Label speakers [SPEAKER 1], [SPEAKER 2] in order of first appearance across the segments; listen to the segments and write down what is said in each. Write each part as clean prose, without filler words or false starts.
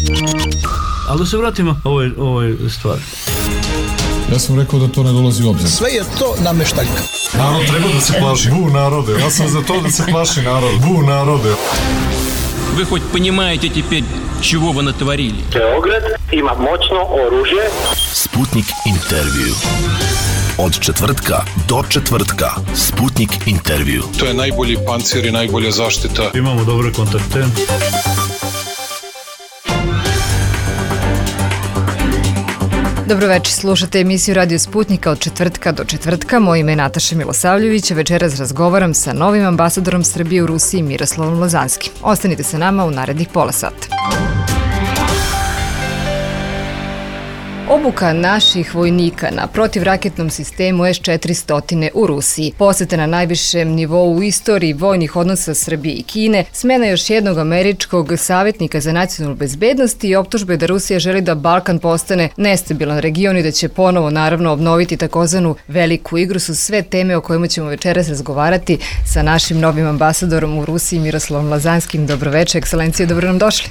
[SPEAKER 1] Ali da se vratimo ovoj stvari.
[SPEAKER 2] Ja sam rekao da to ne dolazi u obzir.
[SPEAKER 3] Sve je to nameštaljka.
[SPEAKER 2] Narod treba da se plaši. Bu narode. Ja sam za to da se plaši narod. Bu narode.
[SPEAKER 4] Вы хоть понимаете теперь, чего вы натворили?
[SPEAKER 5] Beograd ima moćno oružje.
[SPEAKER 6] Sputnik intervju. Od četvrtka do četvrtka. Sputnik intervju.
[SPEAKER 2] To je najbolji pancir i najbolja zaštita.
[SPEAKER 1] Imamo dobre kontakte.
[SPEAKER 7] Dobroveče, slušate emisiju Radio Sputnika od četvrtka do četvrtka. Moje ime je Nataša Milosavljević, a večeras razgovaram sa novim ambasadorom Srbije u Rusiji Miroslavom Lazanskim. Ostanite sa nama u narednih pola sata. Obuka naših vojnika na protivraketnom sistemu S-400 u Rusiji, poseta na najvišem nivou u istoriji vojnih odnosa Srbije i Kine, smena još jednog američkog savjetnika za nacionalnu bezbednost i optužbe da Rusija želi da Balkan postane nestabilan region i da će ponovo naravno obnoviti takozvanu veliku igru su sve teme o kojima ćemo večeras razgovarati sa našim novim ambasadorom u Rusiji Miroslavom Lazanskim. Dobroveče, ekscelencije, dobro nam došli.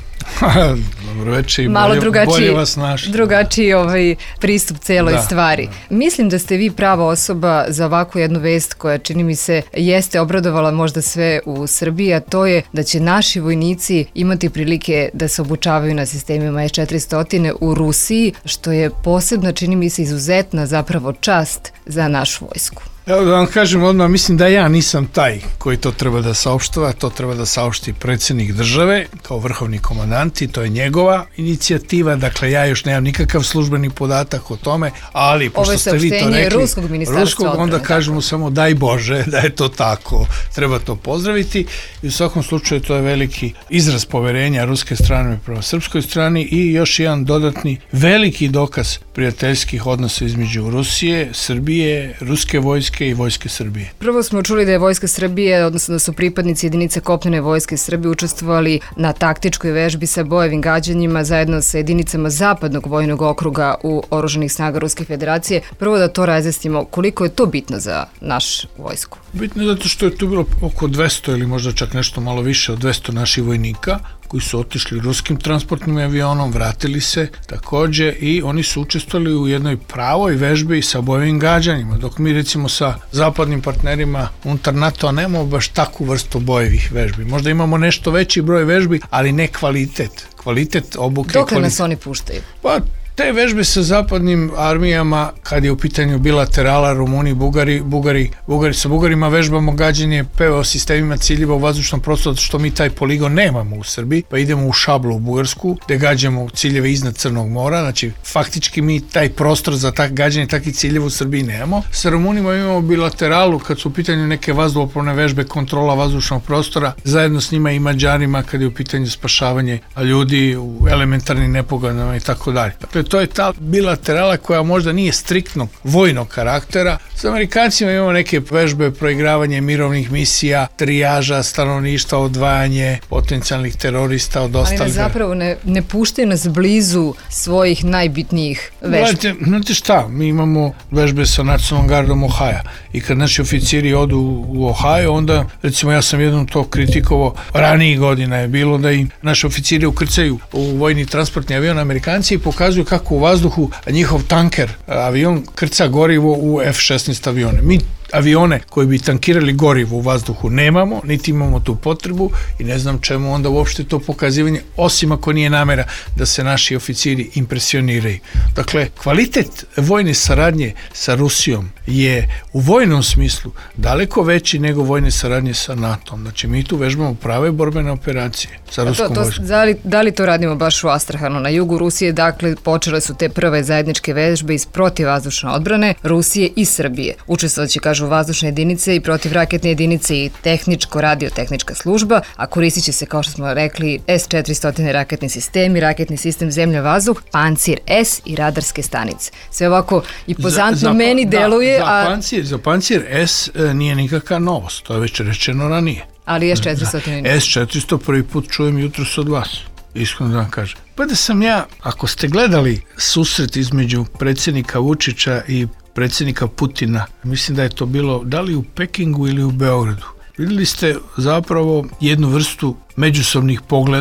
[SPEAKER 3] Dobroveče i
[SPEAKER 7] malo
[SPEAKER 3] bolje vas našli.
[SPEAKER 7] Drugačiji pristup celoj stvari. Mislim da ste vi prava osoba za ovakvu jednu vest koja, čini mi se, jeste obradovala možda sve u Srbiji, a to je da će naši vojnici imati prilike da se obučavaju na sistemima S-400 u Rusiji, što je posebna, čini mi se, izuzetna zapravo čast za našu vojsku.
[SPEAKER 3] Evo da vam kažem odmah, mislim da ja nisam taj koji to treba da saopštava, to treba da saopšti predsjednik države kao vrhovni komandant i to je njegova inicijativa, dakle ja još nemam nikakav službeni podatak o tome, ali pošto ste vi to rekli,
[SPEAKER 7] ruskog ministarstva odbrane,
[SPEAKER 3] onda kažemo samo daj Bože da je to tako, treba to pozdraviti i u svakom slučaju to je veliki izraz poverenja ruske strane prema srpskoj strani i još jedan dodatni veliki dokaz prijateljskih odnosa između Rusije, Srbije, ruske vojske i vojske Srbije.
[SPEAKER 7] Prvo smo čuli da je vojska Srbije, odnosno da su pripadnici jedinice kopnene vojske Srbije učestvovali na taktičkoj vežbi sa bojevim gađanjima zajedno sa jedinicama zapadnog vojnog okruga u oružanih snaga Ruske federacije. Prvo da to razjasnimo, koliko je to bitno za naš vojsku?
[SPEAKER 3] Bitno je zato što je tu bilo oko 200 ili možda čak nešto malo više od 200 naših vojnika koji su otišli ruskim transportnim avionom, vratili se takođe i oni su učestvovali u jednoj pravoj vežbi sa bojevim gađanjima, dok mi recimo sa zapadnim partnerima unutar NATO-a nemamo baš takvu vrstu bojevih vežbi. Možda imamo nešto veći broj vežbi, ali ne kvalitet. Kvalitet obuke.
[SPEAKER 7] Dokle nas oni puštaju?
[SPEAKER 3] Pa te vežbe sa zapadnim armijama, kad je u pitanju bilaterala, Rumuni, Bugari sa Bugarima vežbamo gađanje PVO sistemima ciljeva u vazdušnom prostoru, što mi taj poligon nemamo u Srbiji, pa idemo u Šablu u Bugarsku, gde gađamo ciljeve iznad Crnog mora, znači faktički mi taj prostor za gađanje takvih ciljeva u Srbiji nemamo. Sa Rumunima imamo bilateralu kad su u pitanju neke vazduhoplovne vežbe, kontrola vazdušnog prostora, zajedno s njima i Mađarima kad je u pitanju spašavanje ljudi u elementarnim nepogodama i tako dalje. Dakle, to je ta bilaterala koja možda nije striktno vojnog karaktera. S Amerikancima imamo neke vežbe, proigravanje mirovnih misija, trijaža stanovništva, odvajanje potencijalnih terorista od ostalih.
[SPEAKER 7] Ali zapravo ne puštaju nas blizu svojih najbitnijih vežbi.
[SPEAKER 3] Znate šta, mi imamo vežbe sa nacionalnom gardom Ohaja i kad naši oficiri odu u Ohio, onda recimo ja sam jednom to kritikovao, ranijih godina je bilo da i naši oficiri ukrcaju u vojni transportni avion Amerikanci i pokazuju kako u vazduhu njihov tanker avion krca gorivo u F-16 avione. Mi avione koji bi tankirali gorivo u vazduhu nemamo, niti imamo tu potrebu i ne znam čemu onda uopšte to pokazivanje, osim ako nije namera da se naši oficiri impresioniraju. Dakle, kvalitet vojne saradnje sa Rusijom je u vojnom smislu daleko veći nego vojne saradnje sa NATO-om. Znači, mi tu vežbamo prave borbene operacije sa ruskom vojskom.
[SPEAKER 7] Da li to radimo baš u Astrahanu? Na jugu Rusije, dakle, počele su te prve zajedničke vežbe iz protivvazdušne odbrane Rusije i Srbije. Učestvovaće, kažu, vazdušne jedinice i protivraketne jedinice i tehničko-radiotehnička služba, a koristit će se, kao što smo rekli, S-400 raketni sistemi, raketni sistem zemlja-vazduh, Pancir S i radarske stanice. Sve ovako impozantno meni deluje.
[SPEAKER 3] Za Pancir S nije nikakva novost, to je već rečeno ranije.
[SPEAKER 7] Ali S-400
[SPEAKER 3] S-400 prvi put čujem jutros od vas, iskreno da vam kažem. Pa da sam ja, ako ste gledali susret između predsjednika Vučića i predsjednika Putina, mislim da je to bilo da li u Pekingu ili u Beogradu. Vidjeli ste zapravo jednu vrstu međusobnih pogleda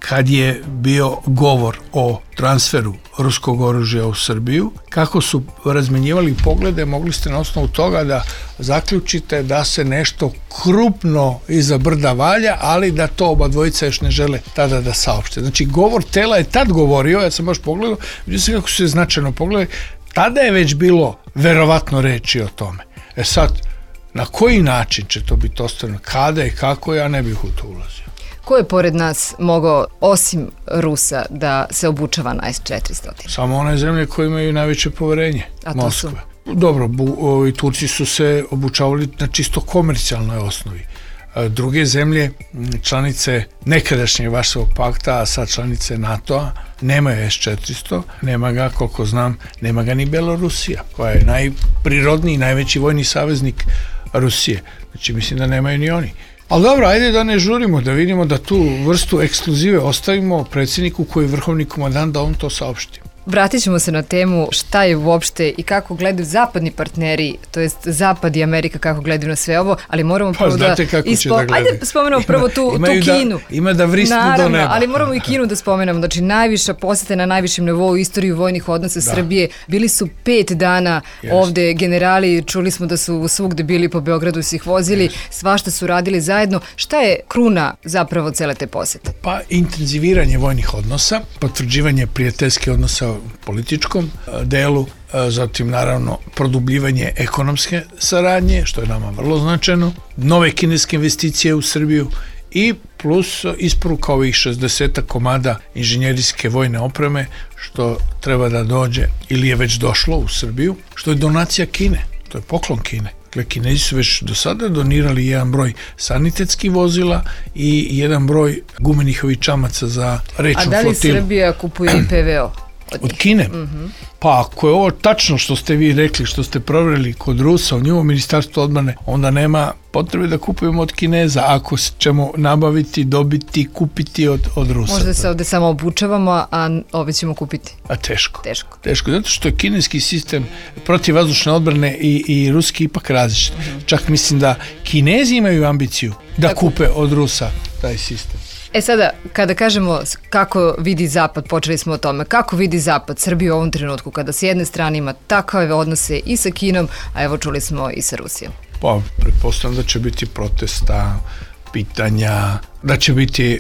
[SPEAKER 3] kad je bio govor o transferu ruskog oružja u Srbiju, kako su razmenjivali poglede, mogli ste na osnovu toga da zaključite da se nešto krupno iza brda valja, ali da to oba dvojica još ne žele tada da saopšte. Znači, govor tela je tad govorio, ja sam baš pogledao, vidio sam kako su se značajno pogledali, tada je već bilo verovatno reči o tome. Sad, na koji način će to biti ostavljeno, kada i kako, ja ne bih u to ulazio.
[SPEAKER 7] Ko je pored nas mogao, osim Rusa, da se obučava na S-400?
[SPEAKER 3] Samo one zemlje koje imaju najveće poverenje, Moskve. Dobro, Turci su se obučavali na čisto komercijalnoj osnovi. Druge zemlje, članice nekadašnjeg Varšavskog pakta, a sad članice NATO-a, nemaju S-400, nema ga, koliko znam, nema ga ni Belorusija, koja je najprirodniji, najveći vojni saveznik Rusije. Znači, mislim da nemaju ni oni. Ali dobro, ajde da ne žurimo, da vidimo da tu vrstu ekskluzive ostavimo predsjedniku koji je vrhovni komandant, da on to saopšti.
[SPEAKER 7] Vratit ćemo se na temu šta je uopšte i kako gledaju zapadni partneri, to jest Zapad i Amerika kako gledaju na sve ovo, ali moramo prvo da... Ajde spomenemo prvo tu Kinu.
[SPEAKER 3] Ima da vrisnu do neba.
[SPEAKER 7] Ali moramo i Kinu da spomenemo. Znači, najviša poseta na najvišem nivou u istoriji vojnih odnosa Srbije. Bili su 5 dana ovde generali, čuli smo da su svugde bili po Beogradu, se ih vozili, svašta su radili zajedno. Šta je kruna zapravo cele te posete?
[SPEAKER 3] Pa intenziviranje vojnih odnosa, potvrđivanje prijateljskih odnosa u političkom delu, zatim naravno produbljivanje ekonomske saradnje, što je nama vrlo značajno, nove kineske investicije u Srbiju i plus isporuka ovih 60 komada inženjerijske vojne opreme, što treba da dođe ili je već došlo u Srbiju, što je donacija Kine, to je poklon Kine. Dakle, Kinezi su već do sada donirali jedan broj sanitetskih vozila i jedan broj gumenih čamaca za rečnu flotilu.
[SPEAKER 7] A da li Srbija kupuje i PVO?
[SPEAKER 3] Od Kine? Pa ako je ovo tačno što ste vi rekli, što ste provjerili kod Rusa u njihovom ministarstvu odbrane, onda nema potrebe da kupujemo od Kineza ako ćemo nabaviti, dobiti, kupiti od Rusa.
[SPEAKER 7] Možda se ovde samo obučavamo, a ove ćemo kupiti.
[SPEAKER 3] A teško. Teško, zato što je kineski sistem protivvazdušne odbrane i ruski ipak različit. Čak mislim da Kinezi imaju ambiciju da kupe od Rusa taj sistem.
[SPEAKER 7] Sada, kada kažemo kako vidi Zapad, počeli smo o tome, kako vidi Zapad Srbiju u ovom trenutku, kada s jedne strane ima takve odnose i sa Kinom, a evo čuli smo i sa Rusijom?
[SPEAKER 3] Pa, pretpostavljam da će biti protesta, pitanja, da će biti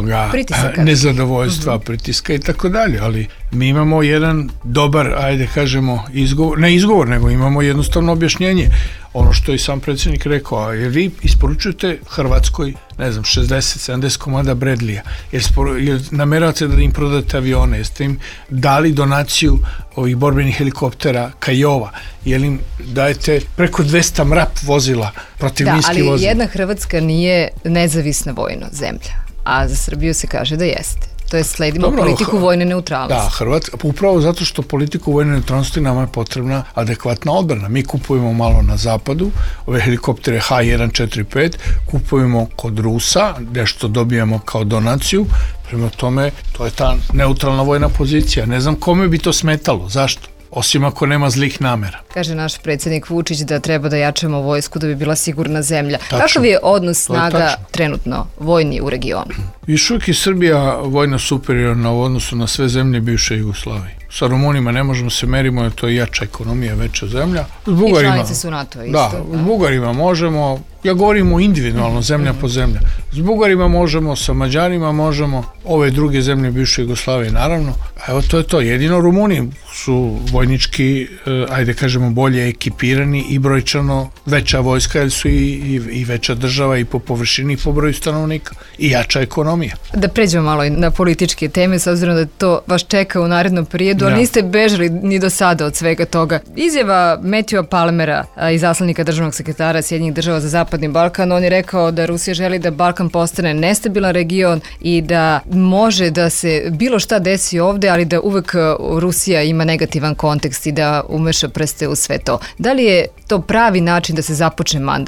[SPEAKER 3] nezadovoljstva, pritiska i tako dalje, ali mi imamo jedan dobar, ajde kažemo, izgovor, nego imamo jednostavno objašnjenje. Ono što je i sam predsjednik rekao, jer vi isporučujete Hrvatskoj, ne znam, 60-70 komada Bradleya, jer nameravate da im prodate avione, jeste im dali donaciju ovih borbenih helikoptera Kajova, jer im dajete preko 200 MRAP vozila, protivminski vozila.
[SPEAKER 7] Ali jedna Hrvatska nije nezavisna vojna zemlja, a za Srbiju se kaže da jeste. To je sledimo politiku vojne neutralnosti.
[SPEAKER 3] Da, Hrvatska, upravo zato što politiku vojne neutralnosti nama je potrebna adekvatna odbrana. Mi kupujemo malo na zapadu, ove helikoptere H145, kupujemo kod Rusa, nešto dobijemo kao donaciju, prema tome to je ta neutralna vojna pozicija. Ne znam kome bi to smetalo, zašto? Osim ako nema zlih namera.
[SPEAKER 7] Kaže naš predsjednik Vučić da treba da jačamo vojsku da bi bila sigurna zemlja. Kakav je odnos snaga trenutno vojni u regionu?
[SPEAKER 3] Još uvijek je Srbija vojno superiorna u odnosu na sve zemlje bivše Jugoslavije. Sa Rumunima ne možemo se merimo, jer to je jača ekonomija, veća zemlja.
[SPEAKER 7] I članice su NATO isto.
[SPEAKER 3] Da, s Bugarima možemo, ja govorim o individualno, zemlja po zemlja. S Bugarima možemo, sa Mađarima možemo, ove druge zemlje bivše Jugoslavije naravno. Evo to je to, jedino Rumuni su vojnički, ajde kažemo, bolje ekipirani i brojčano veća vojska, jer su i veća država i po površini i po broju stanovnika i jača ekonomija.
[SPEAKER 7] Da pređemo malo na političke teme, s obzirom da to vas čeka u narednom periodu, ali niste bežali ni do sada od svega toga. Izjava Matthewa Palmera, izaslanika državnog sekretara Sjedinjenih država za Zapadni Balkan, on je rekao da Rusija želi da Balkan postane nestabilan region i da može da se bilo šta desi ovde, ali da uvek Rusija ima negativan kontekst i da umeša prste u sve to. Da li je to pravi način da se započne mandat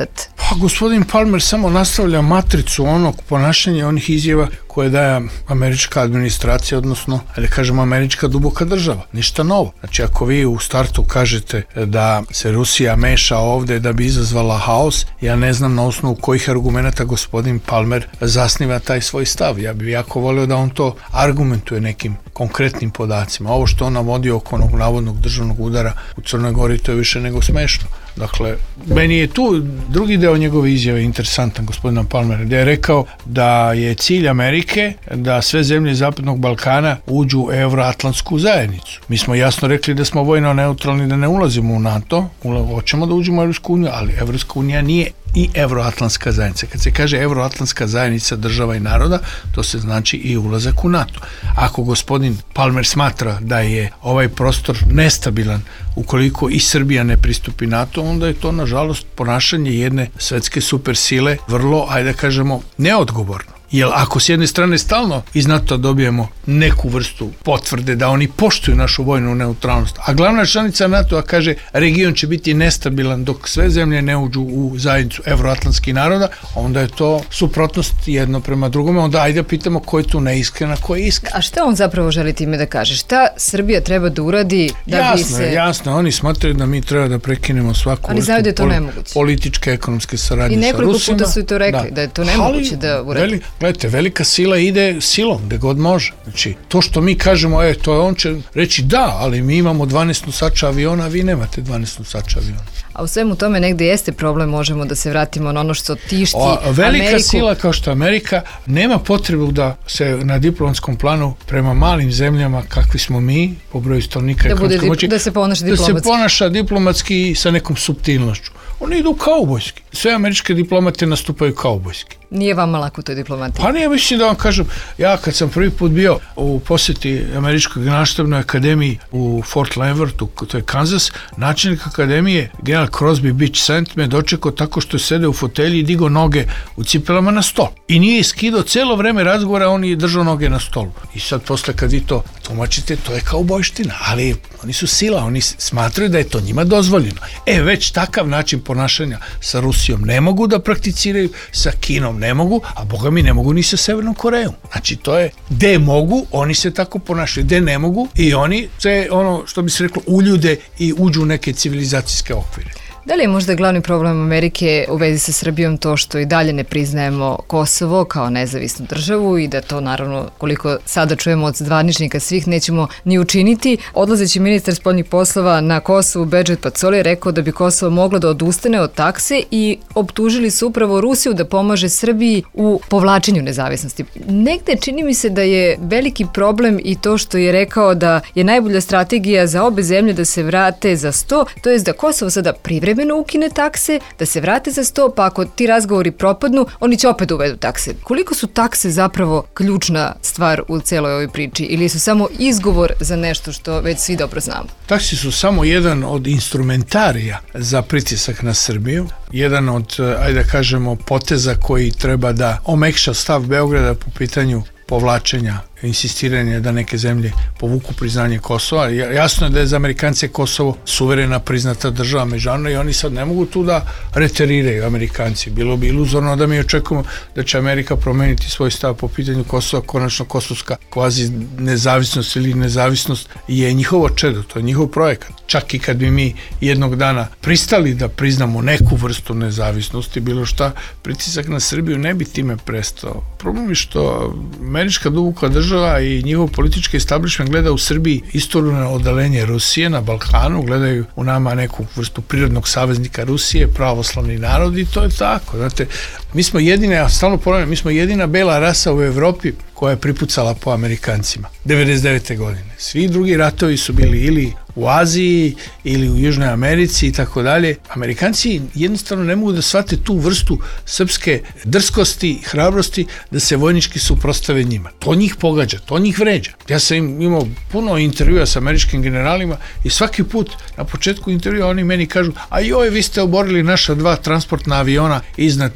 [SPEAKER 3] Pa gospodin Palmer samo nastavlja matricu onog ponašanja, onih izjava koje daje američka administracija, odnosno, da kažemo, američka duboka država. Ništa novo. Znači, ako vi u startu kažete da se Rusija meša ovde da bi izazvala haos, ja ne znam na osnovu kojih argumenta gospodin Palmer zasniva taj svoj stav. Ja bih jako volio da on to argumentuje nekim konkretnim podacima. Ovo što on navodio oko onog navodnog državnog udara u Crnoj Gori, to je više nego smešno. Dakle, meni je tu drugi deo njegove izjave interesantan, gospodina Palmera, gde je rekao da je cilj Amerike da sve zemlje Zapadnog Balkana uđu u Evroatlantsku zajednicu. Mi smo jasno rekli da smo vojno neutralni, da ne ulazimo u NATO, hoćemo da uđemo u Evropsku uniju, ali Evropska unija nije i Evroatlantska zajednica. Kad se kaže Evroatlantska zajednica država i naroda, to se znači i ulazak u NATO. Ako gospodin Palmer smatra da je ovaj prostor nestabilan ukoliko i Srbija ne pristupi NATO, onda je to nažalost ponašanje jedne svetske supersile vrlo, ajde da kažemo, neodgovorno. Jer ako s jedne strane stalno iz NATO dobijemo neku vrstu potvrde da oni poštuju našu vojnu neutralnost, a glavna članica NATO-a kaže region će biti nestabilan dok sve zemlje ne uđu u zajednicu evroatlantskih naroda, onda je to suprotnost jedno prema drugome, onda ajde pitamo ko je tu neiskren, a ko je iskren.
[SPEAKER 7] A šta on zapravo želi time da kaže? Šta Srbija treba da uradi da bi se...
[SPEAKER 3] Jasno, oni smatraju da mi treba da prekinemo svaku
[SPEAKER 7] vrstu
[SPEAKER 3] političke, ekonomske saradnje sa Rusima.
[SPEAKER 7] I nekoliko puta su i to rekli, da je to nemoguće da uradi.
[SPEAKER 3] Gledajte, velika sila ide silom, gde god može. Znači, to što mi kažemo, to je, on će reći da, ali mi imamo 12 nosača aviona, a vi nemate 12 nosača aviona.
[SPEAKER 7] A u svemu tome negde jeste problem, možemo da se vratimo na ono što tišti
[SPEAKER 3] velika
[SPEAKER 7] Ameriku.
[SPEAKER 3] Sila kao što Amerika nema potrebu da se na diplomatskom planu prema malim zemljama kakvi smo mi, po broju stanovnika,
[SPEAKER 7] da se ponaša diplomatski.
[SPEAKER 3] Da se ponaša diplomatski sa nekom suptilnošću. Oni idu kaubojski. Sve američke diplomate nastupaju kaubojski.
[SPEAKER 7] Nije vama lako u toj diplomatiji?
[SPEAKER 3] Pa nije, mislim da vam kažem, ja kad sam prvi put bio u posjeti Američkoj generalštabnoj akademiji u Fort Leavenworthu, to je Kansas, načelnik akademije, general Crosby Beach Cent, me dočekao tako što je sedeo u fotelji i digao noge u cipelama na stol. I nije skidao celo vreme razgovora, on je držao noge na stolu. I sad posle kad vi to tumačite, to je kaubojština, ali oni su sila, oni smatraju da je to njima dozvoljeno. Već takav način ponašanja sa Rusijom ne mogu da prakticiraju, sa Kinom ne mogu, a boga mi ne mogu ni sa Severnom Korejom. Znači to je, gde mogu, oni se tako ponašaju, gde ne mogu i oni se, ono što bi se reklo, uljude i uđu u neke civilizacijske okvire.
[SPEAKER 7] Da li je možda glavni problem Amerike u vezi sa Srbijom to što i dalje ne priznajemo Kosovo kao nezavisnu državu i da to naravno, koliko sada čujemo od zvaničnika svih, nećemo ni učiniti? Odlazeći ministar spoljnih poslova na Kosovu, Bedžet Pacoli, je rekao da bi Kosovo moglo da odustane od takse i optužili su upravo Rusiju da pomaže Srbiji u povlačenju nezavisnosti. Negde čini mi se da je veliki problem i to što je rekao da je najbolja strategija za obe zemlje da se vrate za sto, to jest da Kosovo sada privremeno ukine takse, da se vrate za sto, pa ako ti razgovori propadnu, oni će opet uvedu takse. Koliko su takse zapravo ključna stvar u celoj ovoj priči ili su samo izgovor za nešto što već svi dobro znamo?
[SPEAKER 3] Takse su samo jedan od instrumentarija za pritisak na Srbiju, jedan od, ajde da kažemo, poteza koji treba da omekša stav Beograda po pitanju povlačenja, insistiranje da neke zemlje povuku priznanje Kosova. Jasno je da je za Amerikance Kosovo suverena priznata država međunarodna i oni sad ne mogu tu da reteriraju Amerikanci. Bilo bi iluzorno da mi očekujemo da će Amerika promeniti svoj stav po pitanju Kosova. Konačno kosovska kvazi nezavisnost ili nezavisnost je njihovo čedo, to je njihov projekat. Čak i kad bi mi jednog dana pristali da priznamo neku vrstu nezavisnosti, bilo šta, pritisak na Srbiju ne bi time prestao. Problem je što američka duboka država i njihov politički establishment gleda u Srbiji istorno odalenje Rusije na Balkanu, gledaju u nama neku vrstu prirodnog saveznika Rusije, pravoslavni narod i to je tako. Znate, mi smo jedina, ja stalno ponavljam, mi smo jedina bela rasa u Evropi koja je pripucala po Amerikancima 99. godine. Svi drugi ratovi su bili ili u Aziji ili u Južnoj Americi i tako dalje. Amerikanci jednostavno ne mogu da shvate tu vrstu srpske drskosti, hrabrosti da se vojnički suprotstave njima. To njih pogađa, to njih vređa. Ja sam imao puno intervjua sa američkim generalima i svaki put na početku intervjua oni meni kažu: a joj, vi ste oborili naša 2 transportna aviona iznad Slovenije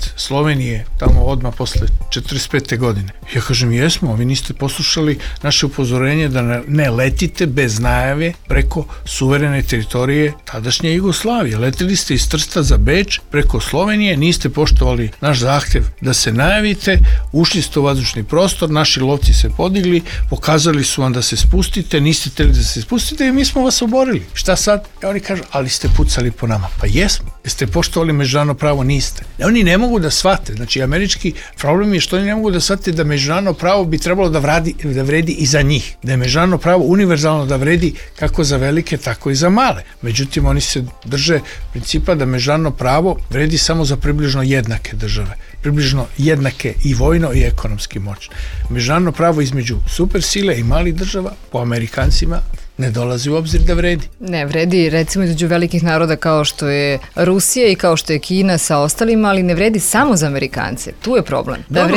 [SPEAKER 3] Slovenije, tamo odmah posle 45. godine. Ja kažem, jesmo, vi niste poslušali naše upozorenje da ne letite bez najave preko suverene teritorije tadašnje Jugoslavije. Leteli ste iz Trsta za Beč preko Slovenije, niste poštovali naš zahtev da se najavite, ušli ste u vazdušni prostor, naši lovci se podigli, pokazali su vam da se spustite, niste hteli da se spustite i mi smo vas oborili. Šta sad? Oni kažu, ali ste pucali po nama. Pa jesmo. Jeste poštovali međunarodno pravo? Niste. Oni ne mogu da shvate. Znači, američki problem je što oni ne mogu da shvate da međunarodno pravo bi trebalo da vredi i za njih. Da je međunarodno pravo univerzalno da vredi kako za velike, tako i za male. Međutim, oni se drže principa da međunarodno pravo vredi samo za približno jednake države. Približno jednake i vojno i ekonomski moćne. Međunarodno pravo između supersile i malih država po Amerikancima ne dolazi u obzir da vredi.
[SPEAKER 7] Ne vredi, recimo između velikih naroda kao što je Rusija i kao što je Kina sa ostalima, ali ne vredi samo za Amerikance. Tu je problem.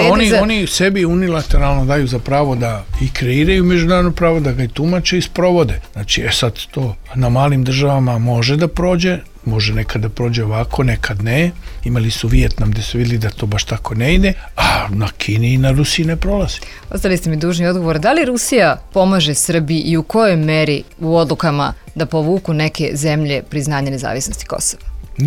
[SPEAKER 3] Oni sebi unilateralno daju za pravo da i kreiraju međunarodno pravo, da ga i tumače i sprovode. Znači, sad to na malim državama može da prođe, može nekad da prođe ovako, nekad ne. Imali su Vijetnam gde su vidjeli da to baš tako ne ide, a na Kini i na Rusiji ne prolazi.
[SPEAKER 7] Ostali ste mi dužni odgovor. Da li Rusija pomaže Srbiji i u kojoj meri u odlukama da povuku neke zemlje priznanje nezavisnosti Kosova?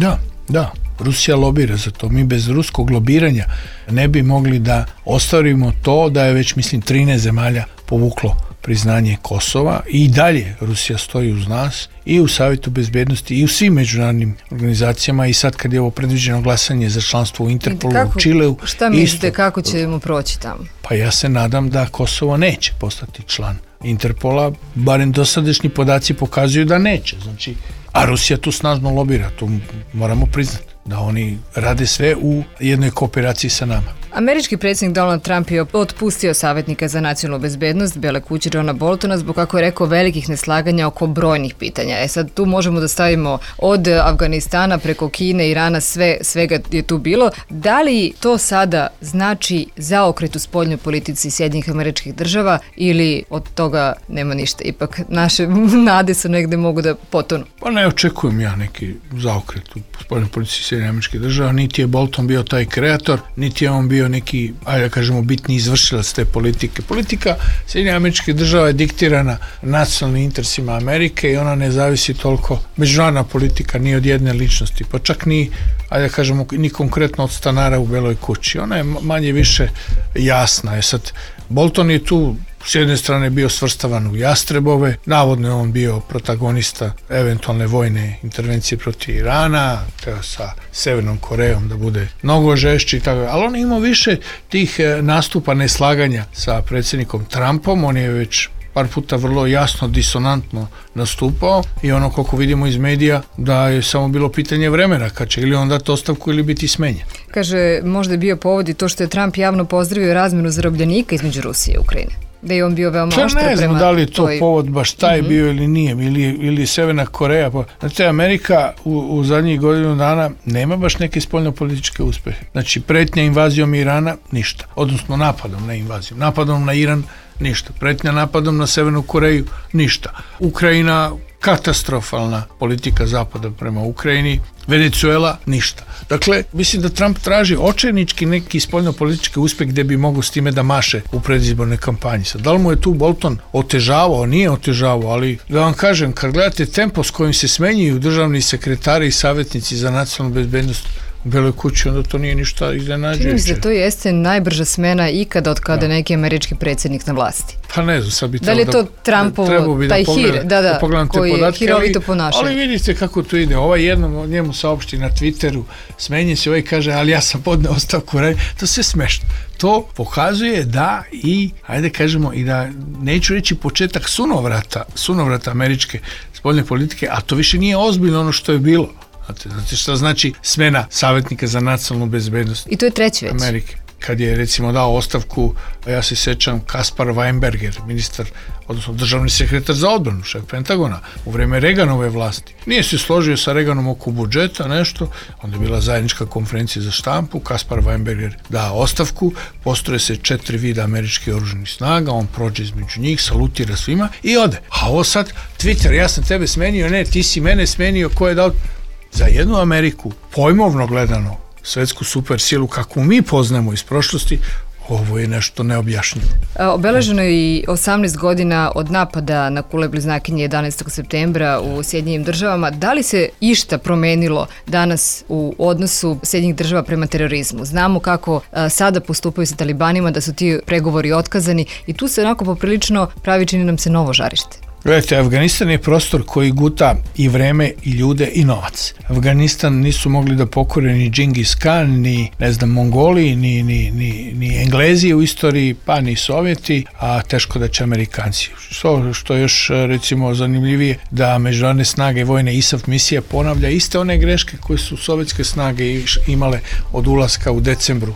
[SPEAKER 3] Da. Rusija lobira za to. Mi bez ruskog lobiranja ne bi mogli da ostvarimo to da je već, 13 zemalja povuklo priznanje Kosova i dalje Rusija stoji uz nas i u Savjetu bezbednosti i u svim međunarodnim organizacijama i sad kad je ovo predviđeno glasanje za članstvo u Interpolu, u Čileu.
[SPEAKER 7] Šta mislite, kako ćemo proći tamo?
[SPEAKER 3] Pa ja se nadam da Kosovo neće postati član Interpola, barem dosadašnji podaci pokazuju da neće. Znači, a Rusija tu snažno lobira, to moramo priznati, da oni rade sve u jednoj kooperaciji sa nama.
[SPEAKER 7] Američki predsjednik Donald Trump je otpustio savjetnika za nacionalnu bezbednost Bele kuće Johna Boltona zbog, kako je rekao, velikih neslaganja oko brojnih pitanja. Sad tu možemo da stavimo od Afganistana preko Kine, Irana, svega je tu bilo. Da li to sada znači zaokret u spoljnoj politici Sjedinjenih Američkih Država ili od toga nema ništa? Ipak naše nade su negde mogu da potonu.
[SPEAKER 3] Pa ne očekujem ja neki zaokret u spoljnoj politici Sjedinjenih Američkih Država. Niti je Bolton bio taj kreator, niti je on bio neki, ajde da kažemo, bitni izvršilac te politike. Politika Sjedinjenih Američkih Država je diktirana nacionalnim interesima Amerike i ona ne zavisi toliko, međunarodna politika, ni od jedne ličnosti, pa čak ni, ajde da kažemo, ni konkretno od stanara u Beloj kući. Ona je manje više jasna. Sad, Bolton je tu s jedne strane bio svrstavan u Jastrebove, navodno je on bio protagonista eventualne vojne intervencije protiv Irana, teo sa Severnom Korejom da bude mnogo žešći i tako, ali on je imao više tih nastupa neslaganja sa predsjednikom Trumpom, on je već par puta vrlo jasno, disonantno nastupao i ono koliko vidimo iz medija da je samo bilo pitanje vremena kad će ili on dati ostavku ili biti smenjen.
[SPEAKER 7] Kaže, možda je bio povod i to što je Trump javno pozdravio razmenu zarobljenika između Rusije i Ukrajine. Da je on bio veoma oštar prema...
[SPEAKER 3] Ne znam da li je to povod baš taj bio ili nije, ili Severna Koreja. Znači, Amerika u zadnjih godinu dana nema baš neke spoljnopolitičke uspehe. Znači, pretnja invazijom Irana, ništa. Odnosno napadom, ne invazijom. Napadom na Iran, ništa. Pretnja napadom na Severnu Koreju, ništa. Ukrajina, katastrofalna politika Zapada prema Ukrajini. Venezuela, ništa. Dakle, mislim da Trump traži očajnički neki spoljnopolitički uspeh gde bi mogao s time da maše u predizbornoj kampanji. Sad, da li mu je tu Bolton otežavao? Nije otežavao, ali da vam kažem, kad gledate tempo s kojim se smenjuju državni sekretari i savjetnici za nacionalnu bezbednost u Beloj kući, onda to nije ništa iznenađujuće.
[SPEAKER 7] Čini mi se da to jeste najbrža smena ikada od kada neki američki predsjednik na vlasti.
[SPEAKER 3] Pa ne znam, sad bi
[SPEAKER 7] da li je to Trumpovo, taj hir, koji je hirovito ponašanje.
[SPEAKER 3] Ali vidite kako to ide. Ovaj jednom njemu saopšti na Twitteru, smenje se, ovaj kaže, ali ja sam podneo ostavku, to sve smešno. To pokazuje da i, ajde kažemo, i da neću reći početak sunovrata američke spoljne politike, a to više nije ozbiljno ono što je bilo. Znate šta znači smena savjetnika za nacionalnu bezbednost
[SPEAKER 7] i to je treći već
[SPEAKER 3] Amerike. Kad je recimo dao ostavku, ja se sećam, Kaspar Weinberger, ministar, odnosno državni sekretar za odbranu, šef Pentagona, u vreme Reaganove vlasti. Nije se složio sa Reaganom oko budžeta, nešto, onda je bila zajednička konferencija za štampu, Kaspar Weinberger da ostavku, postroje se 4 vida američkih oružanih snaga, on prođe između njih, salutira svima i ode. A ovo sad, Twitter, ja sam tebe smenio, ne, ti si mene smenio, ko je dao... Za jednu Ameriku, pojmovno gledano, svetsku supersilu kakvu mi poznajemo iz prošlosti, ovo je nešto neobjašnjivo.
[SPEAKER 7] Obeleženo je i 18 godina od napada na kule bliznakinje 11. septembra u Sjedinjenim državama. Da li se išta promenilo danas u odnosu Sjedinjenih država prema terorizmu? Znamo kako sada postupaju sa talibanima, da su ti pregovori otkazani i tu se onako poprilično pravi, čini nam se, novo žarište.
[SPEAKER 3] Gledajte, Afganistan je prostor koji guta i vreme, i ljude, i novac. Afganistan nisu mogli da pokore ni Džingis Khan, ni, Mongoli, ni Englezi u istoriji, pa ni Sovjeti, a teško da će Amerikanci. Što je još, recimo, zanimljivije, da međunarodne snage vojne ISAF misija ponavlja iste one greške koje su sovjetske snage imale od ulaska u decembru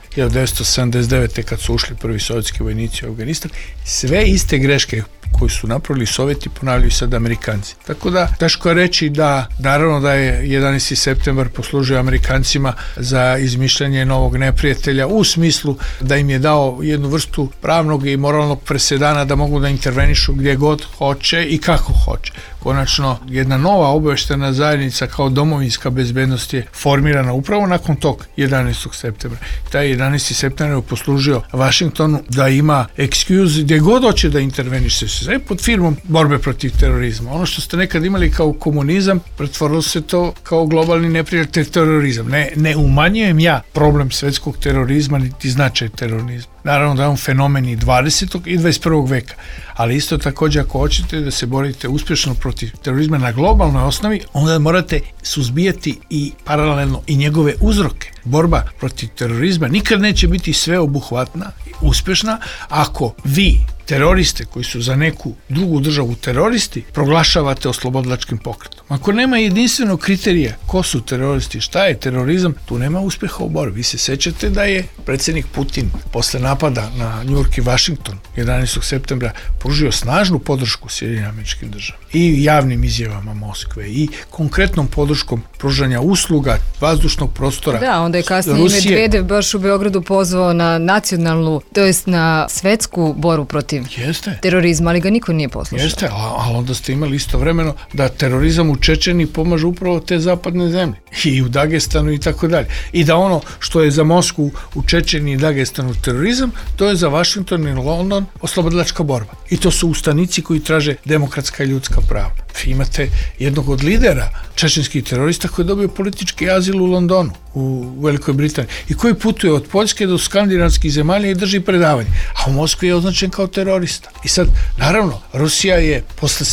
[SPEAKER 3] 1979. kad su ušli prvi sovjetski vojnici u Afganistan. Sve iste greške koji su napravili Sovjeti ponavljaju sad Amerikanci. Tako da, teško je reći da, naravno da je 11. septembar poslužio Amerikancima za izmišljanje novog neprijatelja u smislu da im je dao jednu vrstu pravnog i moralnog presedana da mogu da intervenišu gdje god hoće i kako hoće. Konačno, jedna nova obaveštena zajednica kao domovinska bezbednost je formirana upravo nakon tog 11. septembra. Taj 11. septembar je poslužio Vašingtonu da ima excuse gdje god hoće da interveniše, sve pod firmom borbe protiv terorizma. Ono što ste nekad imali kao komunizam, pretvorilo se to kao globalni neprijatelj terorizam. Ne umanjujem ja problem svetskog terorizma niti značaj terorizma. Naravno da je on fenomen i 20. i 21. veka, ali isto također ako hoćete da se borite uspješno protiv terorizma na globalnoj osnovi, onda morate suzbijati i paralelno i njegove uzroke. Borba protiv terorizma nikad neće biti sveobuhvatna i uspješna ako vi teroriste koji su za neku drugu državu teroristi proglašavate oslobodilačkim pokretom. Ako nema jedinstvenog kriterija ko su teroristi, šta je terorizam, tu nema uspjeha u borbi. Vi se sećate da je predsjednik Putin posle napada na New York i Washington 11. septembra pružio snažnu podršku Sjedinjenim Američkim Državama i javnim izjavama Moskve i konkretnom podrškom pružanja usluga vazdušnog prostora.
[SPEAKER 7] Da, onda je kasnije Medvedev baš u Beogradu pozvao na nacionalnu, to jest na svetsku borbu protiv terorizma, ali ga niko nije poslušao.
[SPEAKER 3] Jeste, ali onda ste imali istovremeno da terorizam u Čečeni pomaže upravo te zapadne zemlje i u Dagestanu i tako dalje. I da ono što je za Moskvu u Čečeni i Dagestanu terorizam, to je za Washington i London oslobodilačka borba. I to su ustanici koji traže demokratska i ljudska prava. Vi imate jednog od lidera čečenskih terorista koji je dobio politički azil u Londonu, u Velikoj Britaniji, i koji putuje od Poljske do skandinavskih zemalja i drži predavanje, a u Moskvi je označen kao terorista. I sad, naravno, Rusija je posle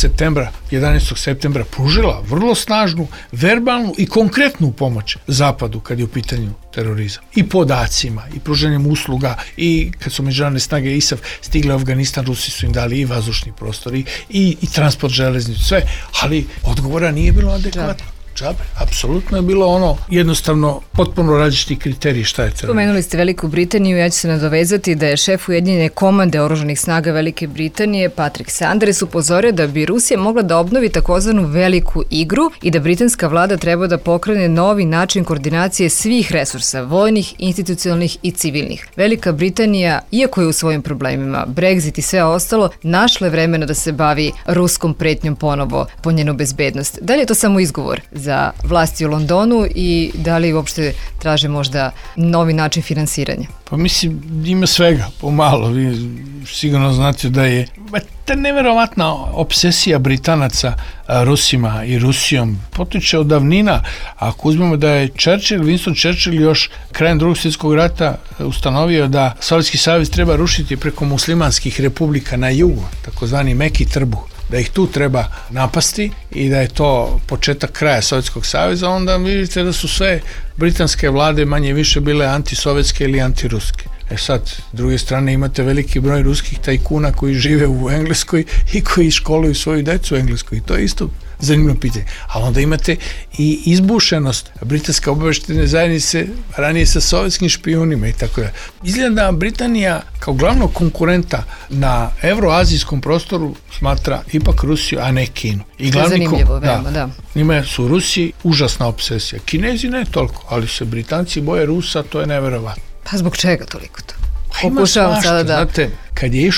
[SPEAKER 3] 11. septembra pružila vrlo snažnu, verbalnu i konkretnu pomoć Zapadu kad je u pitanju terorizam. I podacima, i pružanjem usluga, i kad su međunarodne snage ISAF stigle u Afganistan, Rusi su im dali i vazdušni prostor, i transport železnicu, sve, ali odgovora nije bilo adekvatno. Džabe, apsolutno je bilo ono jednostavno potpuno različiti kriteriji šta je terorizam.
[SPEAKER 7] Spomenuli ste Veliku Britaniju, ja ću se nadovezati da je šef Ujedinjene komande oružanih snaga Velike Britanije, Patrick Sanders, upozorio da bi Rusija mogla da obnovi takozvanu veliku igru i da britanska vlada treba da pokrene novi način koordinacije svih resursa, vojnih, institucionalnih i civilnih. Velika Britanija, iako je u svojim problemima, Brexit i sve ostalo, našla je vremena da se bavi ruskom pretnjom ponovo po njenu bezbednost. Da li je to samo izgovor za vlasti u Londonu i da li uopšte traže možda novi način finansiranja?
[SPEAKER 3] Pa mislim, ima svega, pomalo. Vi sigurno znate da je ta neverovatna obsesija Britanaca Rusima i Rusijom potiče od davnina. Ako uzmemo da je Winston Churchill još krajem Drugog svjetskog rata ustanovio da Sovjetski savez treba rušiti preko muslimanskih republika na jugu, takozvani meki trbuh, da ih tu treba napasti i da je to početak kraja Sovjetskog saveza, onda vidite da su sve britanske vlade manje više bile antisovjetske ili antiruske. Sad, s druge strane, imate veliki broj ruskih tajkuna koji žive u Engleskoj i koji školuju svoju decu u Engleskoj. I to je isto zanimljivo pitanje. Ali onda imate i izbušenost britanske obaveštene zajednice ranije sa sovjetskim špijunima i tako da. Izgleda da Britanija kao glavnog konkurenta na evroazijskom prostoru smatra ipak Rusiju, a ne Kinu. I
[SPEAKER 7] to je zanimljivo, da.
[SPEAKER 3] Njima su Rusi užasna obsesija. Kinezi ne toliko, ali se Britanci boje Rusa, to je neverovatno.
[SPEAKER 7] Pa zbog čega toliko to?
[SPEAKER 3] Ima svašta, znate, kad je išao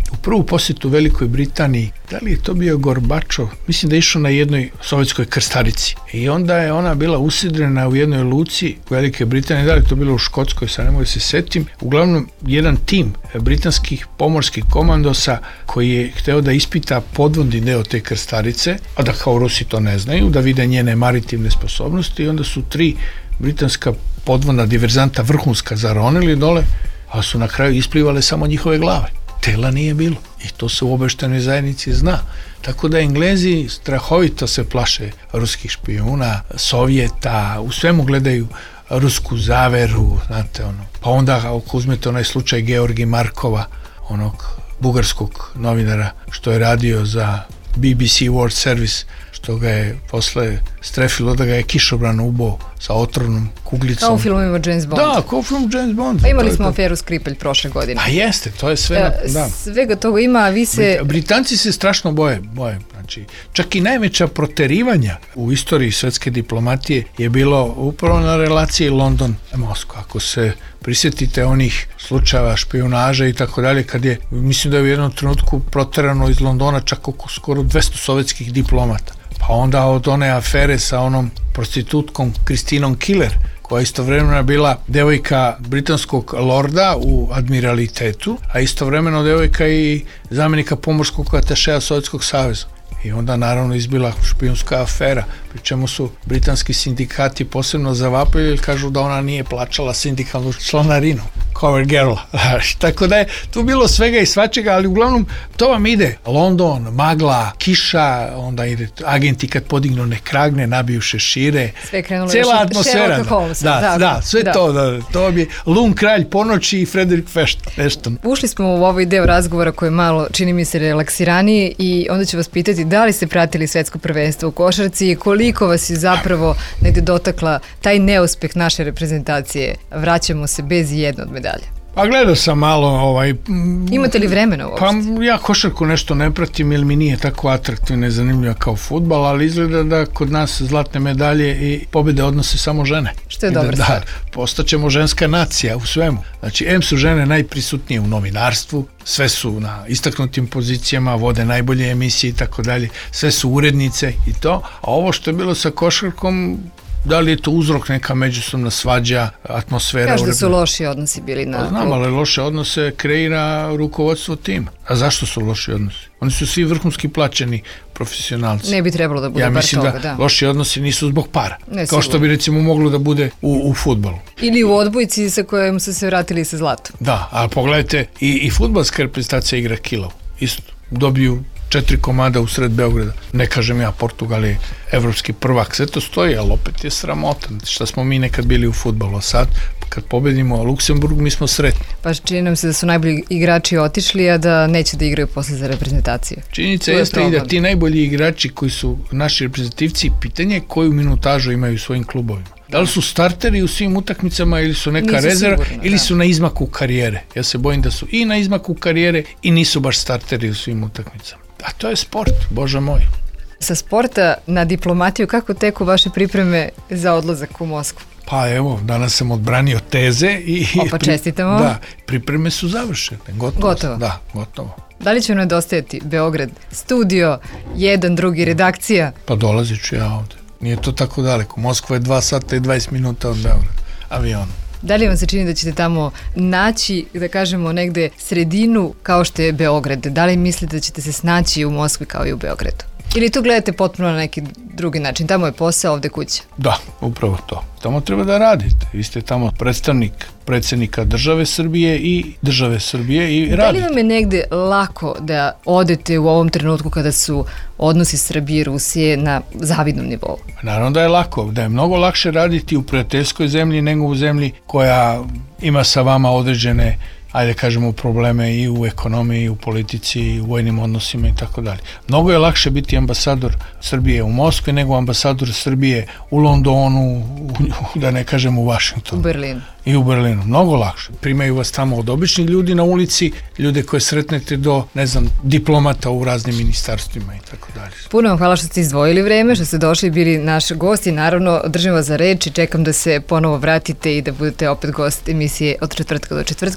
[SPEAKER 3] u prvu posjetu Velikoj Britaniji. Da li je to bio Gorbačov? Mislim da je išao na jednoj sovjetskoj krstarici. I onda je ona bila usidrena u jednoj luci u Velike Britanije. Da li je to bilo u Škotskoj, sad ne mogu se setim. Uglavnom, jedan tim britanskih pomorskih komandosa koji je hteo da ispita podvodni deo te krstarice, a da kao Rusi to ne znaju, da vide njene maritimne sposobnosti, i onda su 3 britanska podvodna diverzanta vrhunska zaronili dole, a su na kraju isplivale samo njihove glave. Tela nije bilo. I to se u obaveštajnoj zajednici zna. Tako da Englezi strahovito se plaše ruskih špijuna, Sovjeta, u svemu gledaju rusku zaveru, znate ono. Pa onda ako uzmete onaj slučaj Georgi Markova, onog bugarskog novinara što je radio za BBC World Service, što ga je posle strefilo da ga je kišobran ubao sa otrovnom kuglicom.
[SPEAKER 7] Kao u filmovima James Bond.
[SPEAKER 3] Da, kao u filmu James Bond.
[SPEAKER 7] Pa imali smo aferu Skripalj prošle godine.
[SPEAKER 3] Pa jeste, to je sve... da.
[SPEAKER 7] Svega toga ima, a vi se...
[SPEAKER 3] Britanci se strašno boje. Znači, čak i najveća proterivanja u istoriji svetske diplomatije je bilo upravo na relaciji London-Moskva. Ako se prisjetite onih slučajeva špijunaže i tako dalje, kad je, mislim da je u jednom trenutku proterano iz Londona čak oko skoro 200 sovjetskih diplomata. Pa onda od one afere sa onom prostitutkom Kristinom Killer, koja istovremeno bila devojka britanskog lorda u admiralitetu, a istovremeno devojka i zamjenika pomorskog atašeja Sovjetskog saveza. I onda naravno izbila špijunska afera, pri čemu su britanski sindikati posebno zavapili jer kažu da ona nije plaćala sindikalnu članarinu. Cover girl. Tako da je tu bilo svega i svačega, ali uglavnom to vam ide. London, magla, kiša, onda ide agenti kad podignu one kragne, nabiju šešire.
[SPEAKER 7] Sve krenulo
[SPEAKER 3] cijela atmosfera. Da, sve
[SPEAKER 7] da.
[SPEAKER 3] To bi Lun kralj ponoći i Frederick Ashton.
[SPEAKER 7] Ušli smo u ovaj deo razgovora koji je malo, čini mi se, relaksiraniji i onda ću vas pitati da li ste pratili svetsko prvenstvo u košarci i koliko vas je zapravo negde dotakla taj neuspeh naše reprezentacije. Vraćamo se bez jedne od medalje.
[SPEAKER 3] Pa gledao sam malo...
[SPEAKER 7] Imate li vremena uopšte?
[SPEAKER 3] Pa ja košarku nešto ne pratim jer mi nije tako atraktivno i zanimljivo kao fudbal, ali izgleda da kod nas zlatne medalje i pobjede odnose samo žene.
[SPEAKER 7] Što je dobra stvar.
[SPEAKER 3] Postaćemo ženska nacija u svemu. Znači, su žene najprisutnije u novinarstvu, sve su na istaknutim pozicijama, vode najbolje emisije i tako dalje, sve su urednice i to, a ovo što je bilo sa košarkom, da li je to uzrok neka međusobna svađa, atmosfera?
[SPEAKER 7] Kažu da su loši odnosi bili na...
[SPEAKER 3] Pa znam, ali loše odnose kreira rukovodstvo tima. A zašto su loši odnosi? Oni su svi vrhunski plaćeni profesionalci.
[SPEAKER 7] Ne bi trebalo da bude bar toga, da. Ja mislim da
[SPEAKER 3] loši odnosi nisu zbog para.
[SPEAKER 7] Ne,
[SPEAKER 3] kao
[SPEAKER 7] sigurno.
[SPEAKER 3] što bi recimo moglo da bude u fudbalu.
[SPEAKER 7] Ili u odbojci sa kojom su se vratili sa zlatom.
[SPEAKER 3] Da, ali pogledajte, i fudbalska reprezentacija igra kilav. Isto, dobiju 4 komada u sred Beograda. Ne kažem ja, Portugal je evropski prvak. Sve to stoji, ali opet je sramota. Šta smo mi nekad bili u fudbalu, a sad kad pobedimo Luksemburg, mi smo sretni.
[SPEAKER 7] Pa čini nam se da su najbolji igrači otišli, a da neće da igraju posle za reprezentaciju.
[SPEAKER 3] Činjenica jeste i da ti najbolji igrači koji su naši reprezentativci, pitanje je koju minutažu imaju u svojim klubovima. Da li su starteri u svim utakmicama ili su neka rezerva ili su na izmaku karijere. Ja se bojim da su i na izmaku karijere i nisu baš starteri u svim utakmicama. A to je sport, Bože moj.
[SPEAKER 7] Sa sporta na diplomatiju, kako teku vaše pripreme za odlazak u Moskvu?
[SPEAKER 3] Pa evo, danas sam odbranio teze i...
[SPEAKER 7] Pa čestitamo.
[SPEAKER 3] Da, pripreme su završene. Gotovo? Da, gotovo.
[SPEAKER 7] Da li će vam nedostajati Beograd, studio, 1, 2, redakcija?
[SPEAKER 3] Pa dolazit ću ja ovde. Nije to tako daleko. Moskva je 2 sata i 20 minuta od Beograda. Avionom.
[SPEAKER 7] Da li vam se čini da ćete tamo naći, da kažemo, negde sredinu kao što je Beograd? Da li mislite da ćete se snaći u Moskvi kao i u Beogradu? Ili tu gledate potpuno na neki drugi način? Tamo je posao, ovde kuća.
[SPEAKER 3] Da, upravo to. Tamo treba da radite. Vi ste tamo predstavnik predsjednika države Srbije i radite.
[SPEAKER 7] Da li vam je negde lako da odete u ovom trenutku kada su odnosi Srbije i Rusije na zavidnom nivou?
[SPEAKER 3] Naravno da je lako, da je mnogo lakše raditi u prijateljskoj zemlji nego u zemlji koja ima sa vama određene, ajde kažemo, probleme i u ekonomiji, i u politici, i u vojnim odnosima i tako dalje. Mnogo je lakše biti ambasador Srbije u Moskvi nego ambasador Srbije u Londonu, da ne kažem u Vašingtonu.
[SPEAKER 7] U Berlinu.
[SPEAKER 3] I u Berlinu. Mnogo lakše. Primaju vas tamo od običnih ljudi na ulici, ljude koje sretnete do, ne znam, diplomata u raznim ministarstvima i tako dalje.
[SPEAKER 7] Puno vam hvala što ste izdvojili vreme, što ste došli i bili naš gost i naravno držim vas za reč i čekam da se ponovo vratite i da budete opet gost emisije od četvrtka do četvrtka.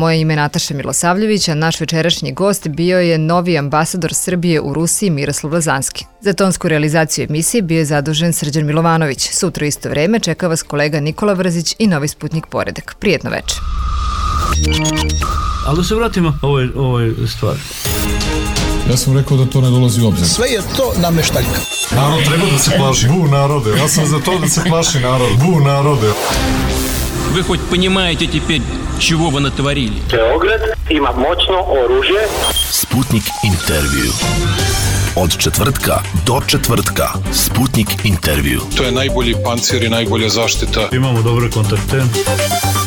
[SPEAKER 7] moje ime je Nataša Milosavljević, a naš večerašnji gost bio je novi ambasador Srbije u Rusiji Miroslav Lazanski. Za tonsku realizaciju emisije bio je zadužen Srđan Milovanović. Sutra u isto vreme čeka vas kolega Nikola Vrzić i Novi Sputnik Poredak. Prijetno večer.
[SPEAKER 1] Ali da se vratimo ovoj stvari.
[SPEAKER 8] Ja sam rekao da to ne dolazi u obzir.
[SPEAKER 9] Sve je to nameštaljka.
[SPEAKER 2] Narod treba da se plaši. Bu narode. Ja sam za to da se plaši narod. Bu narode.
[SPEAKER 4] Вы хоть понимаете теперь, чего вы натворили?
[SPEAKER 5] Beograd ima moćno oružje.
[SPEAKER 6] Sputnik intervju. Od četvrtka do četvrtka. Sputnik intervju.
[SPEAKER 8] To je najbolji pancir i najbolja zaštita.
[SPEAKER 1] Imamo dobre kontakte.